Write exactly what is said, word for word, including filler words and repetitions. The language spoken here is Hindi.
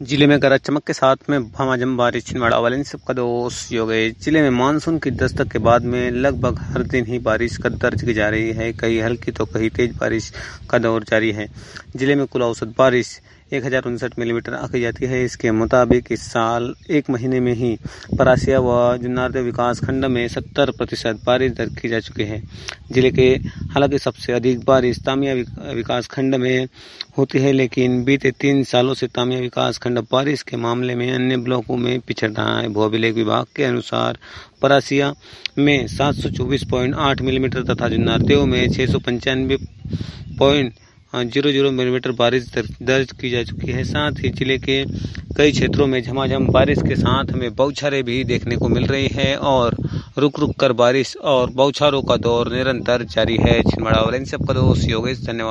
जिले में गरज चमक के साथ में झमाझम बारिश। छिंदवाड़ा वाले सबका दोस्त योगेश। जिले में मानसून की दस्तक के बाद में लगभग हर दिन ही बारिश का दर्ज की जा रही है। कहीं हल्की तो कहीं तेज बारिश का दौर जारी है। जिले में कुल औसत बारिश एक हजार उनसठ मिलीमीटर आंकी जाती है। इसके मुताबिक इस साल एक महीने में ही परासिया व जुन्नारदेव विकास खंड में सत्तर प्रतिशत बारिश दर्ज की जा चुकी है। जिले के हालांकि सबसे अधिक बारिश तामिया विकास खंड में होती है, लेकिन बीते तीन सालों से तामिया विकास खंड बारिश के मामले में अन्य ब्लॉकों में पिछड़ रहा है। भू अभिलेख विभाग के अनुसार परासिया में सात सौ चौबीस पॉइंट आठ मिलीमीटर तथा जुन्नारदेव में छह सौ पंचानवे पॉइंट जीरो जीरो मिलीमीटर बारिश दर्ज की जा चुकी है। साथ ही जिले के कई क्षेत्रों में झमाझम बारिश के साथ हमें बौछारें भी देखने को मिल रही है और रुक रुक कर बारिश और बौछारों का दौर निरंतर जारी है। छिंदवाड़ा वाले सबका दोस्त योगेश। धन्यवाद।